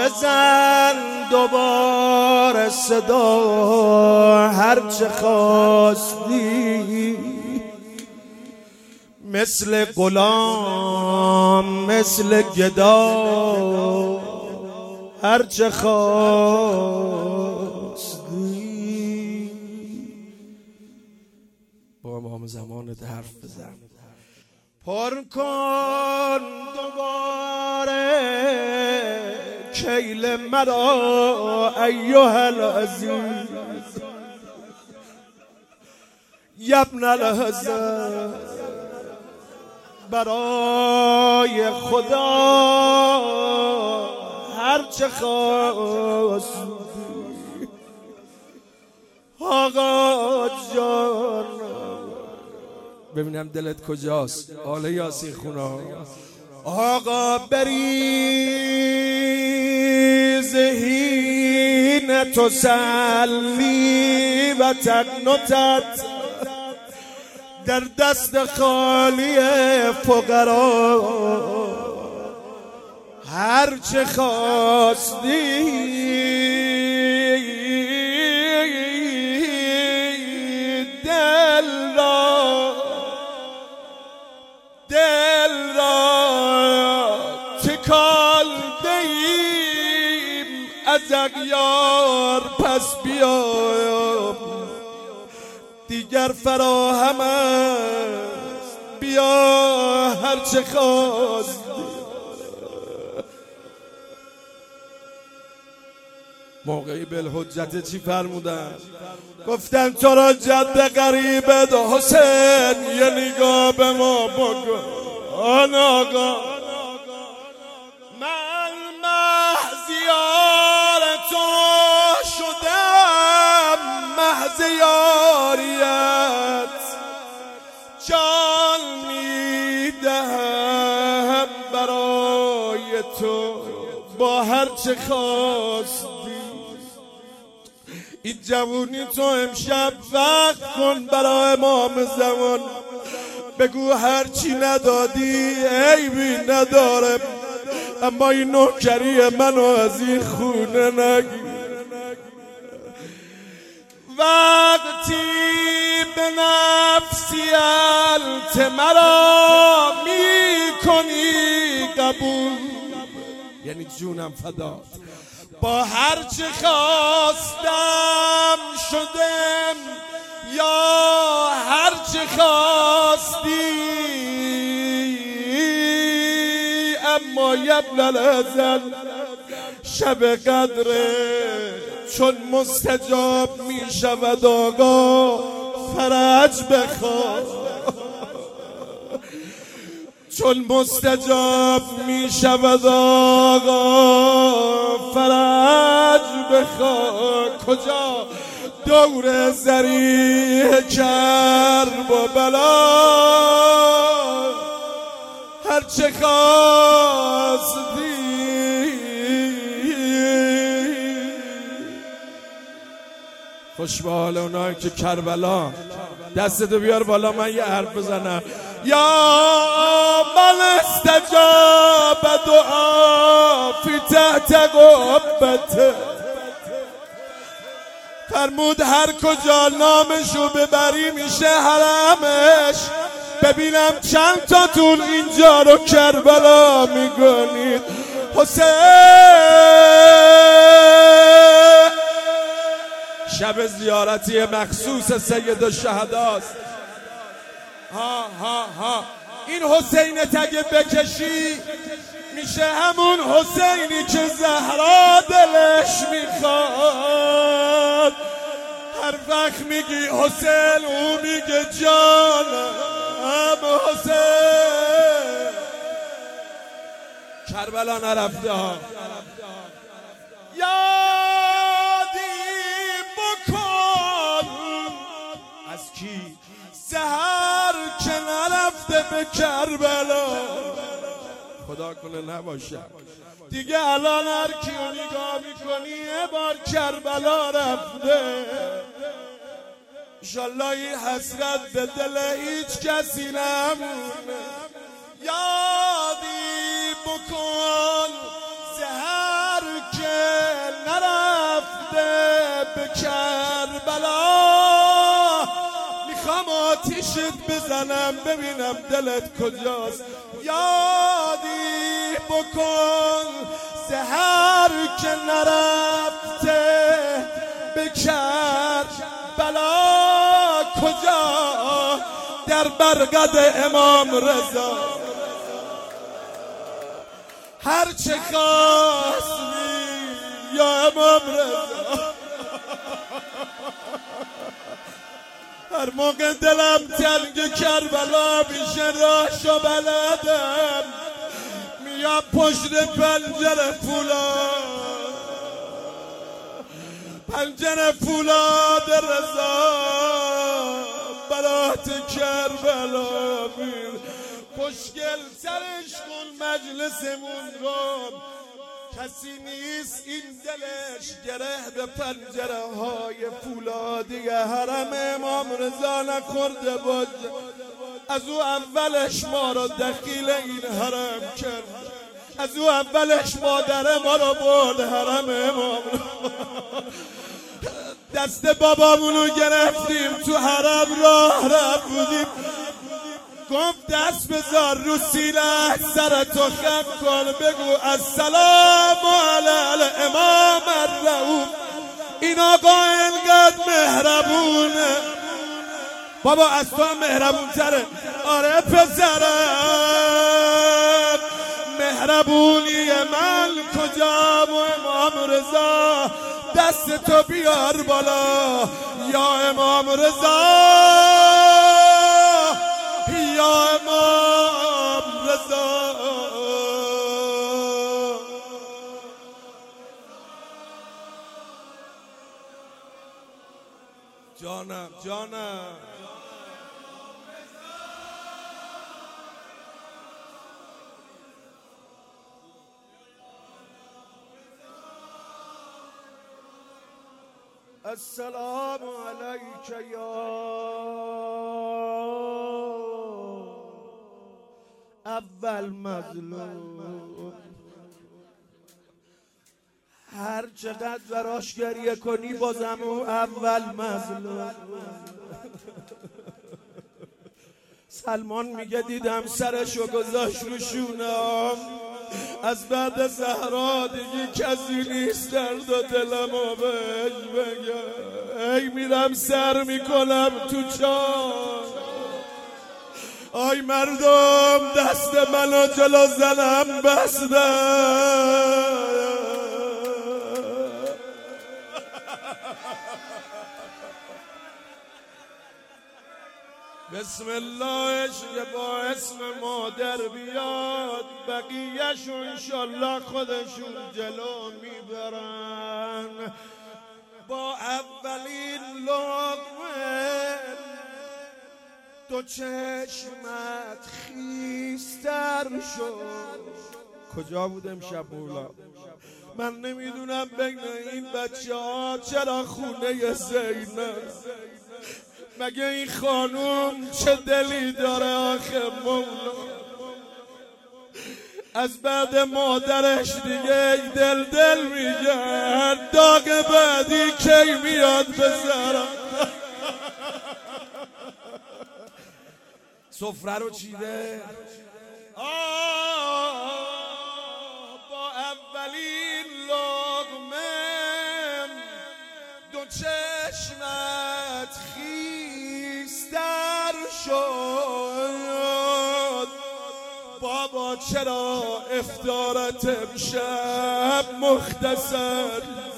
بزن دوباره صدا هرچه خواستی، مثل غلام مثل گدا هرچه خواستی. با امام زمانت حرف بزن، پر کن دوباره کیل مرا ایها العزیز، یبن الحزن، برای خدا هرچه خواستی. آقا جان ببینم دلت کجاست، آل یاسین خونا. آقا بریز حین تسلی و تقنطت، در دست خالی فقرا هرچه خواستی. دل را تکال دهیم از اغیار، پس بیا دیگر فراهم است، بیا هرچه خواست. موقعی بالحجت چی فرمودن؟ گفتن تو را جد غریبت حسین یه نگاه به ما بکن. آقا من محض یار تو شدم، محض یاریت جان میدهم برای تو با هرچه خواستی. این جوونی تو امشب وقت کن برای امام زمان، بگو هرچی ندادی عیبی نداره، اما این نوکری منو از این خونه نگیر. وقتی به نفسی الت مرا میکنی قبول، یعنی جونم فدات، با هرچه خواستم شدم یا هرچه خواستی. اما یبن الحزن شب قدره چون مستجاب می شود، آقا فرج بخواه. چون مستجاب می شود آقا فرج بخواه. کجا؟ دور ذریح کرب و بلا هرچه خواستی. خوش به حال اونایی که کربلا. دستتو بیار بالا من یه حرف بزنم. یا من استجاب دعا فی تحت قبته، فرمود هر کجا نامشو ببری میشه حرمش. ببینم چند تاتون اینجا رو کربلا میگنید. حسین شب زیارتی مخصوص سید الشهداست. ها این حسینت اگه بکشی میشه همون حسینی که زهرا دلش میخواد. هر وقت میگی حسین او میگه جانم حسین. کربلا نرفته ها. یادی بکن از کی؟ سحر که نرفته به کربلا. خدا کنه نباشه دیگه. الان هر کیو نگاه میکنی یه بار کربلا رفته. انشالله این حسرت به دل هیچ کسی نمونه. یادی بکن سحر به کربلا میخوام آتیشت بزنم ببینم دلت کجاست. یادی بکن سحر که نرفته به کربلا کجا؟ در برقد امام رضا هرچه خواستی یا امام رضا. هر موقع دلم تنگ کربلا میشه راهشو بلدم میام پشت پنجره فولاد رضا برات کربلا میر خوشگل سرش کن مجلسمون رو کسی نیست این دلش گره به پنجره های فولادی حرم امام رضا نخورده باشه. از او اولش ما رو دخیل این حرم کرد، از او اولش مادر ما رو برد حرم امام. دست بابامونو گرفتیم تو حرم راه رفت بودیم، گفت دست بذار رو سینه سرتو خم کن بگو السلام علی امام الرؤوف. این آقا اینقدر مهربونه، بابا از تو هم مهربون تره. آره پسرم مهربونی من کجا؟ و امام رضا دست تو بیار بالا یا امام رضا، یا امام رضا. جانم السلام علیک یا اول مظلوم. هر چقدر براش گریه کنی بازم اون اول مظلوم. سلمان میگه دیدم سرشو گذاشت رو شونم، از بعد زهرا دیگه کسی نیست درد و دلمو بهش بگم. ای میرم سر میکنم تو چاه، آی مردم دست منو جلو زنم بسته. بسم اللهش که با اسم مادر بیاد بقیه‌شون انشالله خودشون جلو میبرن. با اولین لقمه دو چشمت خیستر شد. کجا بود امشب مولا؟ من نمیدونم بین این بچه ها چرا خونه زینب، مگه این خانوم چه دلی داره آخه مولا؟ از بعد مادرش دیگه دل میگن داغ بعدی کی میاد بذارم. سفره رو چیده با اولین لقمه دو چشمت خیستر شد. بابا چرا افطارت امشب مختصر؟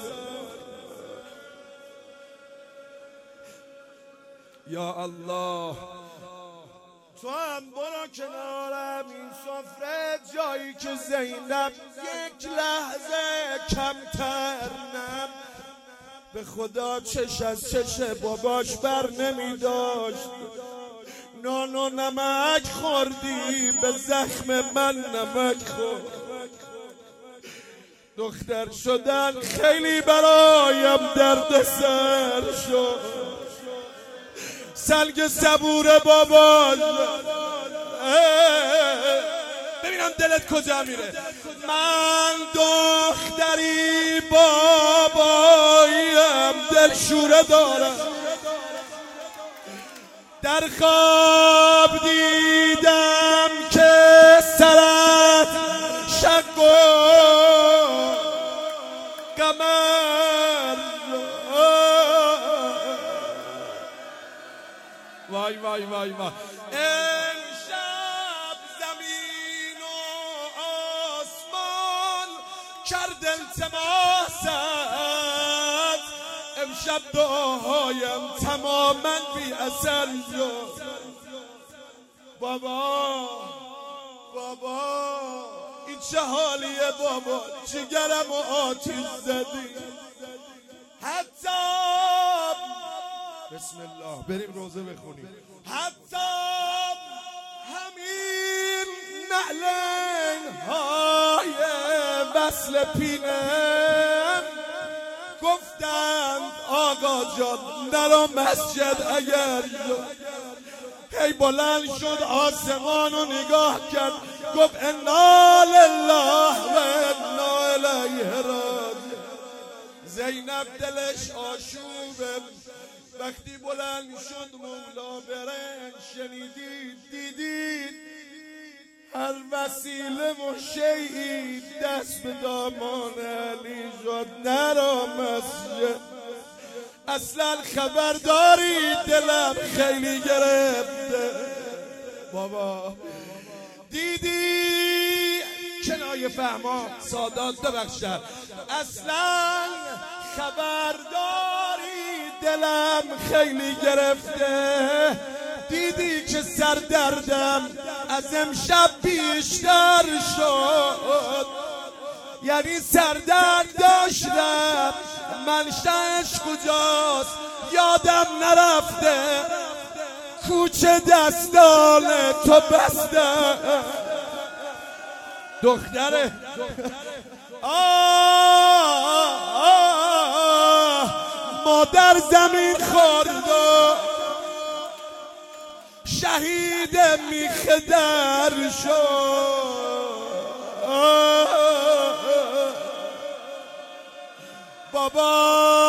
یا الله تو هم برو کنارم این سفره جایی که زینب یک لحظه کمتر نم. به خدا چش از چش باباش بر نمی داشت. نان و نمک خوردی به زخم من نمک خورد. دختر شدن خیلی برایم درد سر شد. سلگ صبور بابا ببینم دلت کجا میره. من دختری بابایم دل شوره دارم. در خواب دیدم که سرت شق و قمر. وای وای وای وای. امشب زمین و آسمان کرد التماست، امشب دعاهایم تماما بی اثر شد. بابا بابا این چه حالیه بابا، جگرم و آتیش زدی. حتی بسم الله بریم روزه بخونیم. حتی همین نعلین های وصل پینم گفتند آقا جان نرو مسجد. اگر هی بلند شد آسمان رو نگاه کرد، گفت انا لله و انا الیه راجعون. زینب دلش آشوبه. وقتی بلند شد مولا برنج شنیدید دیدید هر وسیله و شیعی دست به دامان علی شد. نرا مسجد. اصلا خبر دارید دلم خیلی گرفته. بابا دیدی کنایه فهما سادات ببخشد. اصلا خبر داری دلم خیلی گرفته. دیدی که سردردم از امشب بیشتر شد. یعنی سردرد داشتم منشأش کجاست یادم نرفته. کوچه دستان تو بسته. دختره مادر زمین خورد و شهید میخ در شد. بابا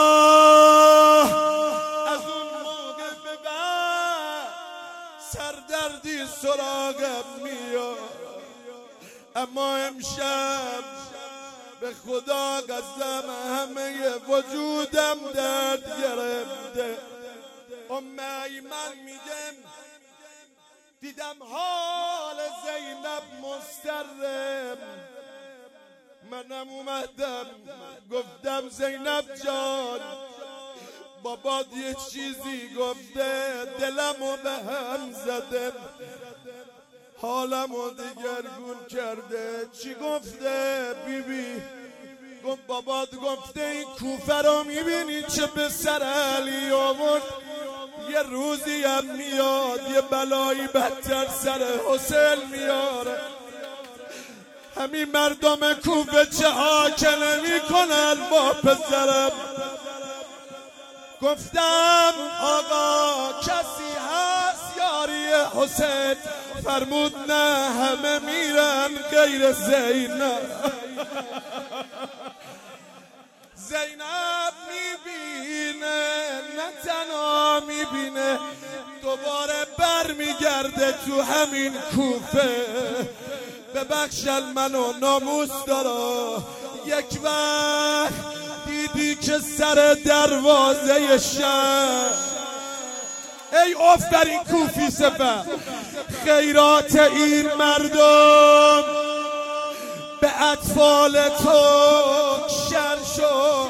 از اون موقع به بعد سردردی سراغم میاد. اما امشب به خدا قسم همه وجودم درد گرفته. ایمن میگم دیدم حال زینب مضطرب. منم اومدم گفتم زینب جان بابات یه چیزی گفته دلمو به هم زده، حالمو دگرگون کرده. چی گفته بیبی؟ گفت بابات گفته این کوفه رو میبینی چه به سر علی آورد، یه روزی هم میاد یه بلایی بدتر سر حسین میاره. همین مردم کوفه چه حاکله میکنن با پسرم. گفتم آقا کسی هست یاری حسین؟ فرمود نه همه میرن غیر زینب. زینب میبینه نه تنها میبینه دوباره بر میگرده تو همین کوفه. ببخشل منو ناموس داره. یک وقت دیدی که سر دروازه شهر ای آفرین کوفی سپه خیرات این مردم به اطفال تو شر شد.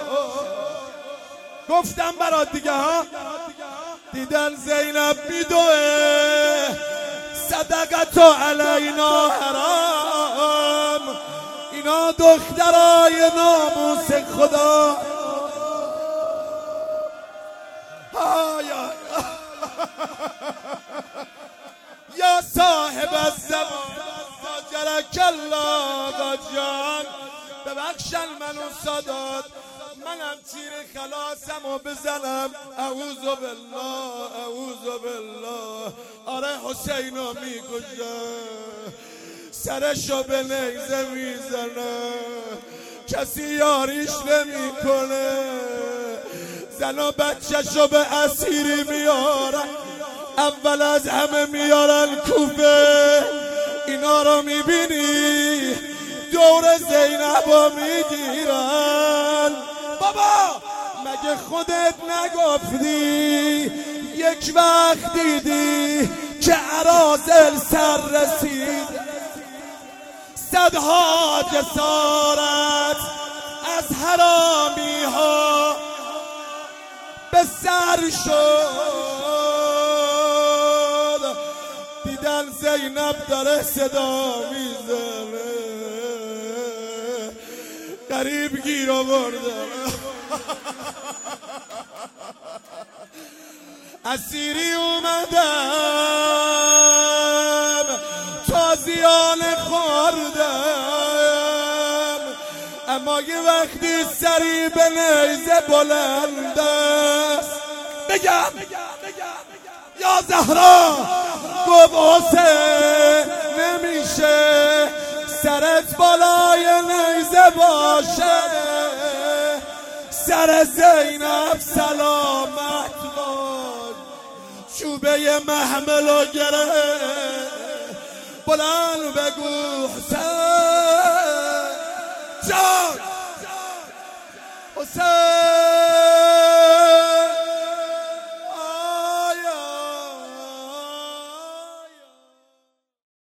گفتم برات دیگه ها. دیدن زینب میدوه صدقتو علینا حرام. اینا دخترای ناموس خدا. یا صاحب الزمان جرک الله آقا جان ببخشن منو سادات. منم تیر خلاصم و بزنم اعوذ بالله اعوذ بالله. آره حسینو میکشه سرشو به نیزه میزنه کسی یاریش نمیکنه. زن و بچه‌شو به اسیری میارن، اول از همه میارن کوفه. اینا رو میبینی دور زینبو میگیرن. بابا مگه خودت نگفتی یک وقت دیدی که اراذل سر رسید؟ صدها جسارت از حرامی ها به سر شد، دیدن زینب داره صدا میزنه، غریب گیر آوردن. اسیری اومدم تازیان خوردم، اما یه وقتی سری به نیزه بلند است. بگم یا زهرا گفت حسین نمیشه سرت بالای نیزه باشه، سر زینب سلامت باد. چوبه محملو گره بلند بگو حسین جان، حسین